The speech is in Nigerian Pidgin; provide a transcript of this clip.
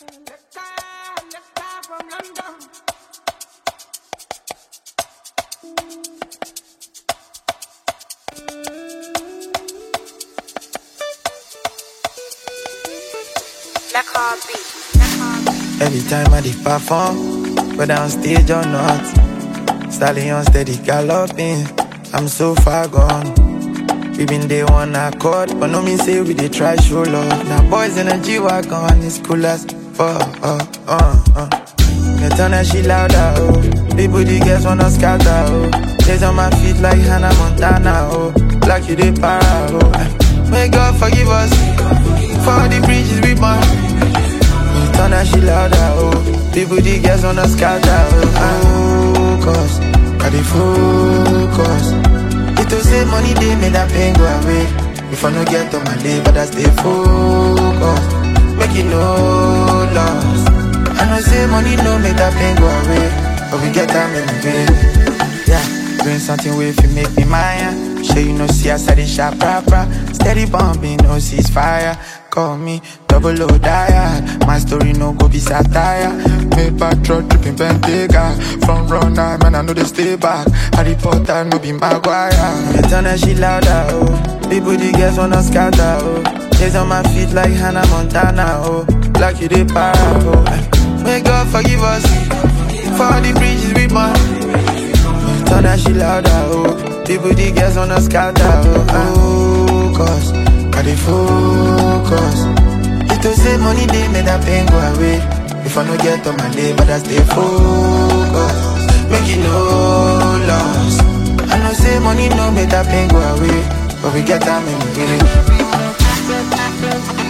From London. Every time I did perform, whether on stage or not, stallion steady galloping, I'm so far gone. We been day one accord, but no mean say we dey try show love. Now boys in a G-Wagon, it's cool as fuck. Me turn that shit louder, oh. People the girls wanna scatter, oh. Days on my feet like Hannah Montana, oh. Like you dey para, oh. May God forgive us for the bridges we burn. Turn that shit louder, oh. People, the girls wanna scatter, oh. Focus, I dey focus. It to say money, they made that pain go away. If I no get on my day, but I stay focused. Make it no loss. I know say money no make that pain go away, but we get time in the day. Yeah, doing something way if you make me mine. Sure you know see I said it sharp proper. Steady bumping, no ceasefire. Call me 00 diet. My story no go be satire. Made back truck dripping Bentayga. From runner, man I know they stay back. Harry Potter no be Maguire. Me turn that shit louder, oh. People the girls wanna scatter, oh. Days on my feet like Hannah Montana, oh. Like you dey para, oh. May God forgive us for the bridges we burn. Turn that shit louder, oh. People the girls wanna scatter, oh. Focus, I dey focus. It to say money they made that pain go away. If I no get on my day, but I stay focused. Make it no loss. I know say money no make that pain go away, but we get time in the beginning.